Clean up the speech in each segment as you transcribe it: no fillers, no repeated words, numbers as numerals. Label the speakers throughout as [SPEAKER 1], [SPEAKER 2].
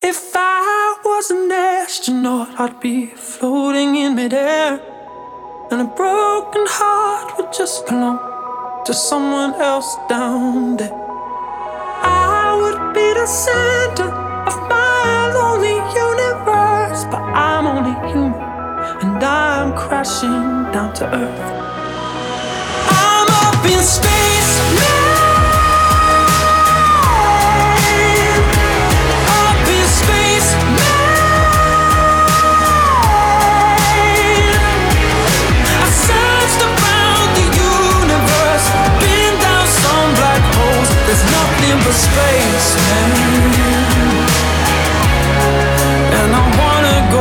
[SPEAKER 1] If I was an astronaut, I'd be floating in midair, and a broken heart would just belong to someone else down there. I would be the center of my lonely universe, but I'm only human, and I'm crashing down to earth. I'm up in space now. There's nothing but space, man, and I wanna go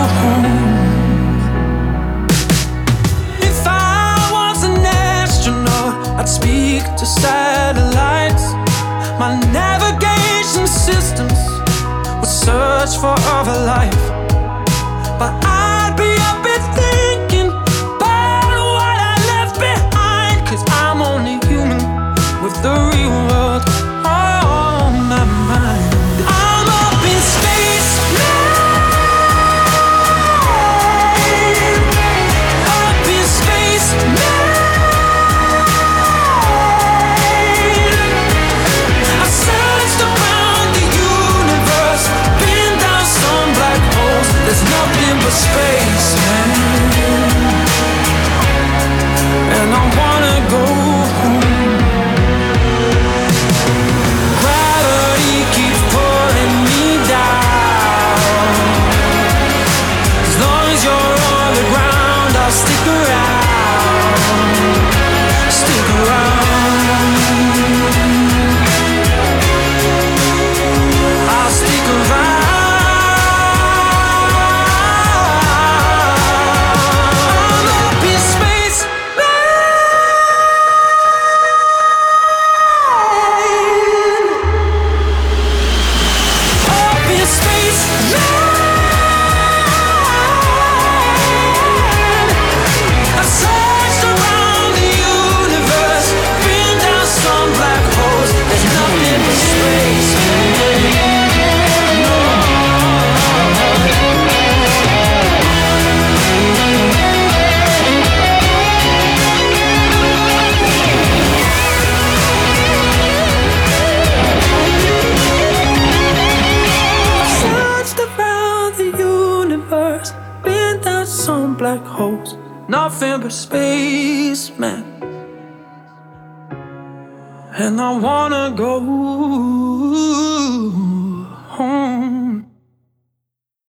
[SPEAKER 1] home. If I was an astronaut, I'd speak to satellites. My navigation systems would search for other life, but I'd be up and thinking about what I left behind, 'cause I'm only human with the real world on my mind. I'm up in space now, up in space now. I searched around the universe, been down some black holes. There's nothing but space, man, and I wanna go home. Stick around, stick around. I'll stick around. I'm up in space, man. Up in space, man. Black holes, nothing but space, man, and I wanna go home.